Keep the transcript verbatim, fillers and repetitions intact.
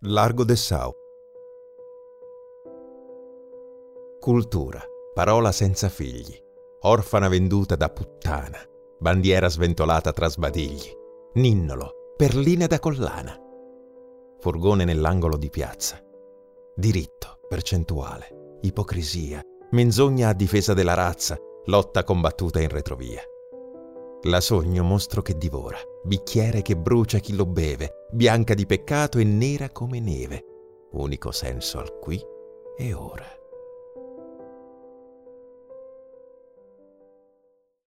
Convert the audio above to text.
Largo Dessau. Cultura, parola senza figli, orfana venduta da puttana, bandiera sventolata tra sbadigli, ninnolo, perline da collana, furgone nell'angolo di piazza, diritto, percentuale, ipocrisia, menzogna a difesa della razza, lotta combattuta in retrovia. La sogno mostro che divora, bicchiere che brucia chi lo beve, bianca di peccato e nera come neve, unico senso al qui e ora.